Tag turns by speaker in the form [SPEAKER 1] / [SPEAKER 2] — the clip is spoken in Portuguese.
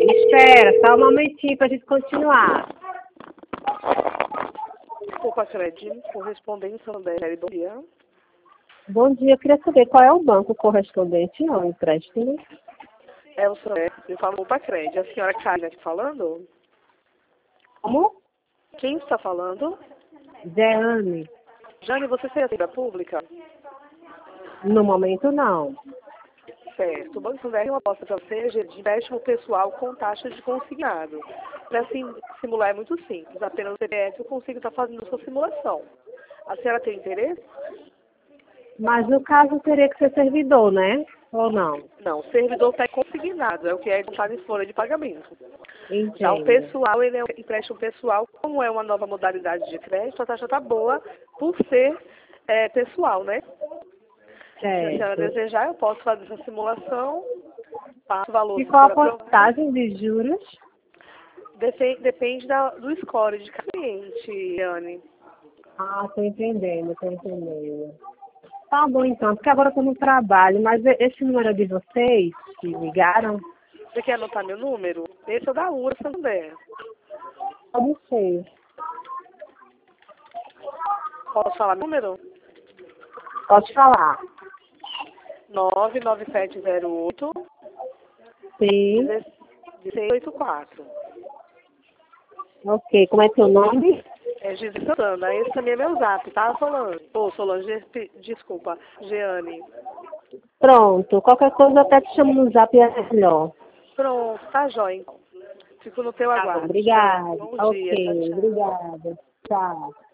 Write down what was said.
[SPEAKER 1] Espera, só um momentinho pra gente continuar.
[SPEAKER 2] Desculpa, Cred, correspondente Santander, bom dia.
[SPEAKER 1] Bom dia, eu queria saber qual é o banco correspondente ao empréstimo.
[SPEAKER 2] É o Santander, eu falo para Cred. A senhora Karina aqui falando?
[SPEAKER 1] Como?
[SPEAKER 2] Quem está falando?
[SPEAKER 1] Jeane.
[SPEAKER 2] Jane, você seria da pública?
[SPEAKER 1] No momento, não.
[SPEAKER 2] Certo. O Banco Santander tem uma aposta para você de empréstimo pessoal com taxa de consignado. Para simular é muito simples. Apenas o CPF eu consigo estar fazendo a sua simulação. A senhora tem interesse?
[SPEAKER 1] Mas no caso teria que ser servidor, né? Ou não?
[SPEAKER 2] Não, o servidor está consignado, é o que é contado em folha de pagamento. Já o
[SPEAKER 1] Entendo.
[SPEAKER 2] pessoal, ele é um empréstimo pessoal, como é uma nova modalidade de crédito, a taxa está boa por ser pessoal, né? Se a senhora
[SPEAKER 1] Certo.
[SPEAKER 2] desejar, eu posso fazer essa simulação, passo o valor
[SPEAKER 1] E
[SPEAKER 2] se
[SPEAKER 1] qual a
[SPEAKER 2] for aprovado.
[SPEAKER 1] porcentagem de juros?
[SPEAKER 2] Depende do score de cada cliente, Anne.
[SPEAKER 1] Ah, tô entendendo, tô entendendo. Tá bom então, porque agora eu tô no trabalho, mas esse número é de vocês que ligaram?
[SPEAKER 2] Você quer anotar meu número? Esse é o da URA Santander.
[SPEAKER 1] Pode ser.
[SPEAKER 2] Posso falar meu número?
[SPEAKER 1] Pode falar.
[SPEAKER 2] 99708
[SPEAKER 1] Sim.
[SPEAKER 2] 1684.
[SPEAKER 1] Ok, como é seu nome?
[SPEAKER 2] É Gisele Santana. Esse também é meu zap, tá, Solange? Solange, desculpa, Jeane.
[SPEAKER 1] Pronto, qualquer coisa eu até te chamo no zap, é melhor.
[SPEAKER 2] Pronto, tá jóia, então. Fico no teu
[SPEAKER 1] Tá bom,
[SPEAKER 2] aguardo.
[SPEAKER 1] obrigada.
[SPEAKER 2] Bom dia, tchau,
[SPEAKER 1] Ok,
[SPEAKER 2] tchau.
[SPEAKER 1] obrigada. Tchau.